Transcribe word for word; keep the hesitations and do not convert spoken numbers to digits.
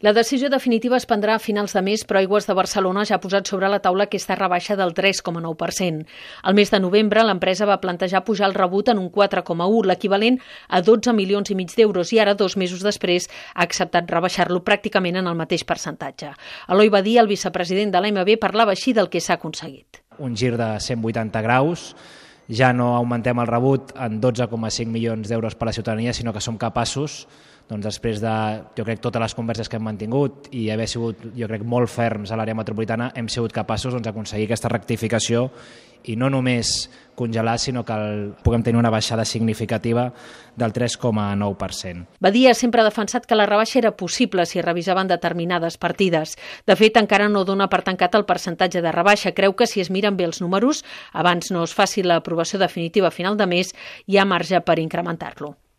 La decisió definitiva es prendrà a finals de mes, però Aigües de Barcelona ja ha posat sobre la taula aquesta rebaixa del tres coma nou per cent. Al mes de novembre, l'empresa va plantejar pujar el rebut en un quatre coma u, l'equivalent a dotze milions i mig d'euros, i ara, dos mesos després, ha acceptat rebaixar-lo pràcticament en el mateix percentatge. Eloi Badia, el vicepresident de l'A M B, parlava així del que s'ha aconseguit. Un gir de cent vuitanta graus, ja no augmentem el rebut en dotze coma cinc milions d'euros per a la ciutadania, sinó que som capaços, doncs després de, jo crec, totes les converses que hem mantingut i haver sigut, jo crec, molt ferms a l'àrea metropolitana, hem sigut capaços doncs, d'aconseguir aquesta rectificació i no només congelar, sinó que el, puguem tenir una baixada significativa del tres coma nou per cent. Badia sempre ha defensat que la rebaixa era possible si es revisaven determinades partides. De fet, encara no dona per tancat el percentatge de rebaixa. Creu que si es miren bé els números, abans no es faci l'aprovació definitiva a final de mes, hi ha marge per incrementar-lo.